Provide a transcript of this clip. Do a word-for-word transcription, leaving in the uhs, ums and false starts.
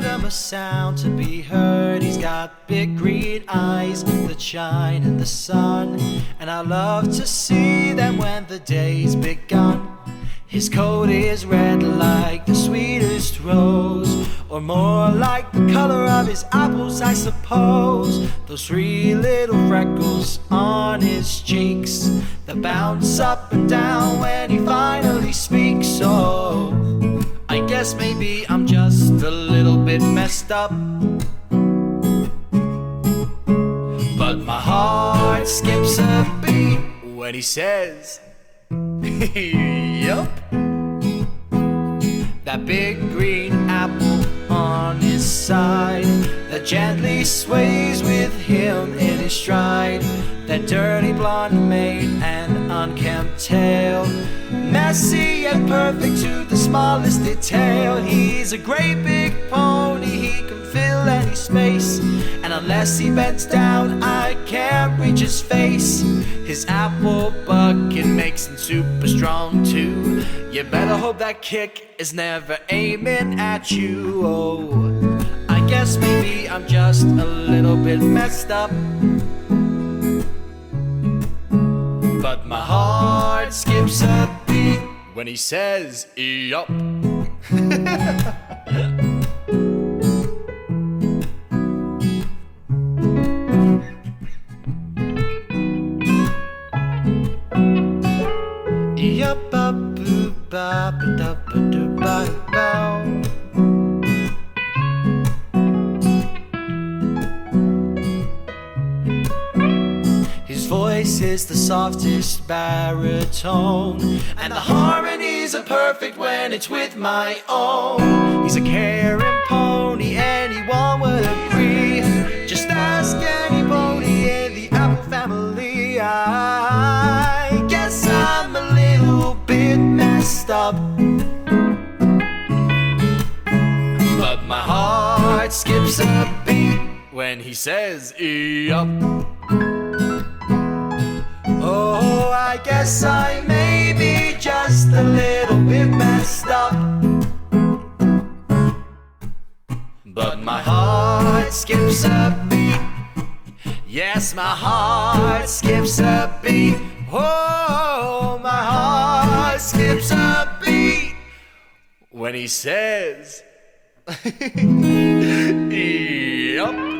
rhythm, a sound to be heard. He's got big green eyes that shine in the sun, and I love to see them when the day's begun. His coat is red like the sweetest rose, or more like the color of his apples, I suppose. Those three little freckles on his cheeks that bounce up and down when he finally speaks. So I guess maybe I'm just a little bit messed up, but my heart skips a beat when he says yup. That big green apple on his side that gently sways with him in his stride. That dirty blonde mane and unkempt tail, messy and perfect to the smallest detail. He's a great big pony, he can fill any space, and unless he bends down I can't reach his face. His apple bucket makes him super strong too. You better hope that kick is never aiming at you. Oh, I guess maybe I'm just a little bit messed up, but my heart skips a beat when he says yup. Yup, ba boo ba ba da ba do ba bow. His voice is the softest baritone, and the harmonies are perfect when it's with my own. He's a caring pony, anyone would agree. Just ask any pony in the apple family. I guess I'm a little bit messed up, but my heart skips a beat when he says yup. Oh, I guess I may be just a little bit messed up, but my heart skips a beat. Yes, my heart skips a beat. Oh, my heart skips a beat when he says yup.